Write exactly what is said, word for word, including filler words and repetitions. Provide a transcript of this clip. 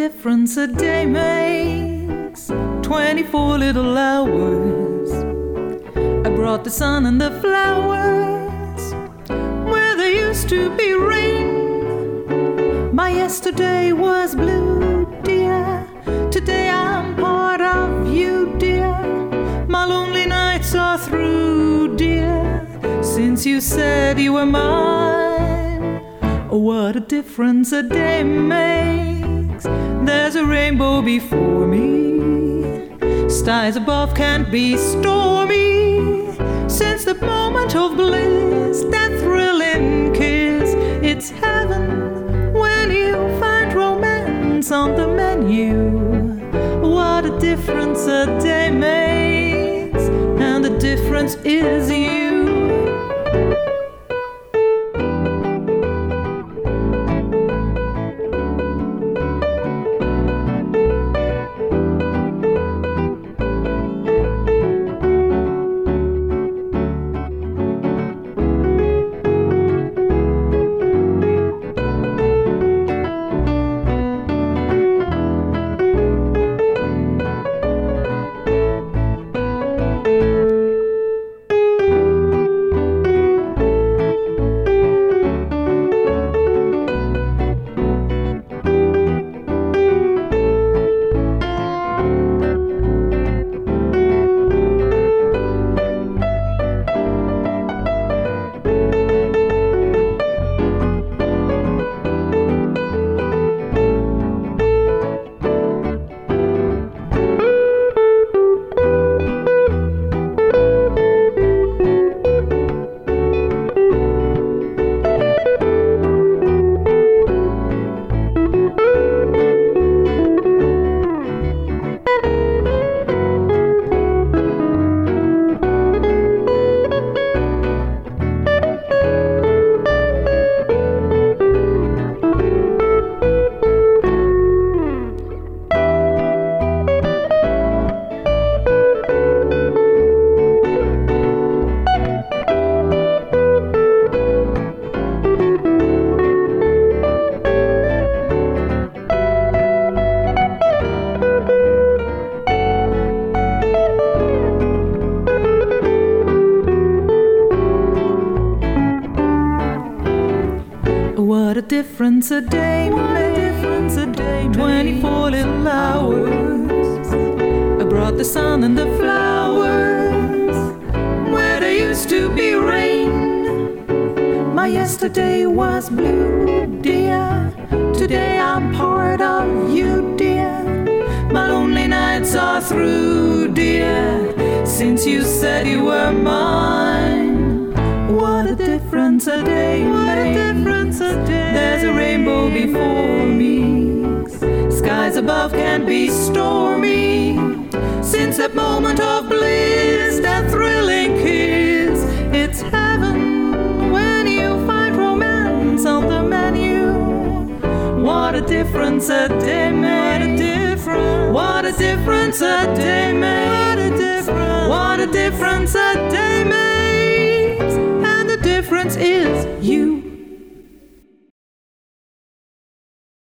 difference a day makes. Twenty-four little hours. I brought the sun and the flowers where there used to be rain. My yesterday was blue, dear. Today I'm part of you, dear. My lonely nights are through, dear, since you said you were mine. Oh, what a difference a day makes. There's a rainbow before me. Skies above can't be stormy. Since the moment of bliss, that thrilling kiss, it's heaven when you find romance on the menu. What a difference a day makes, and the difference is you. What a difference a day makes. Twenty-four little hours. I brought the sun and the flowers where there used to be rain. My yesterday was blue, dear. Today I'm part of you, dear. My lonely nights are through, dear, since you said you were mine. What a difference a day What makes. a difference a day There's a rainbow before me. Skies above can't be stormy. Since that moment of bliss, that thrilling kiss, it's heaven when you find romance on the menu. What a difference a day makes. What a difference a day makes. What a difference a day makes. And the difference is you.